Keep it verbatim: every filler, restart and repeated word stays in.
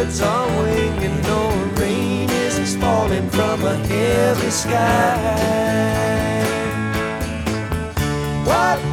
birds on wing, and no rain is falling from a heavy sky. What